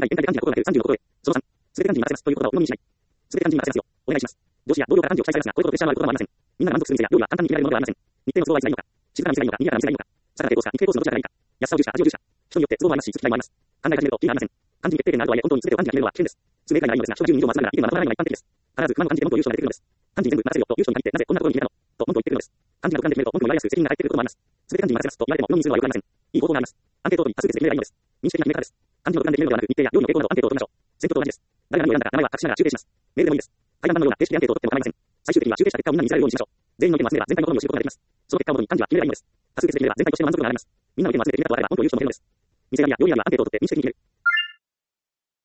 外全体で幹事が5個が36個へ。その3、すべて幹事に任せます。ということを鵜呑みにしない。すべて幹事に任せますよ。お願いします。上司や同僚が幹事を記載されますが、こういうことでプレッシャーがあることはありません。みんなが満足する店や料理は簡単に決められるものではありません。日程の都合はいつがいいのか、静かな店がいいのか、賑やかな店がいいのか、さらなる抵抗か、日程コースのどちらがいいか、安さを重視か、味を重視か、人によって都合もありますし、月替えもあります。考え始めると、キリがありません。幹事に決定権があるとはいえ、本当に全てを幹事が決めるのは危険です。数名がいいのですが、人が10人以上も集まるなら意見はまとまらないのが一般的です。必ず不満の幹事で文句を言う人が出てくるのです。幹事に全部任せるよという人に限って、なぜこんなことに決めたのと文句を言ってくるのです。幹事が独断で決めると文句も言われやすく責任が入ってくることもあります。すべて幹事に任せますと言われても、4人するのはよくありません。いい方法があります。安定等に多数決で決めればいいのです。民主的な決め方です。幹事の独断で決めるのではなく、日程や料理の傾向など安定等を取りましょう。選挙と同じです。誰が何を選んだか名前は隠しながら集計します。メールでもいいです。会談版のような形式でアンケートを取っても構いません。最終的には集計した結果をみんなに見せられるようにしましょう。全員の意見を集めれば全体のことを知ることができます。その結果をもとに幹事は決めればいいのです。多数決で決めれば全体として満足度が上がります。みんなの意見を集めて決めた場合は文句を言う人も出るのです。店や料理屋はアンケートを取って民主的に決める。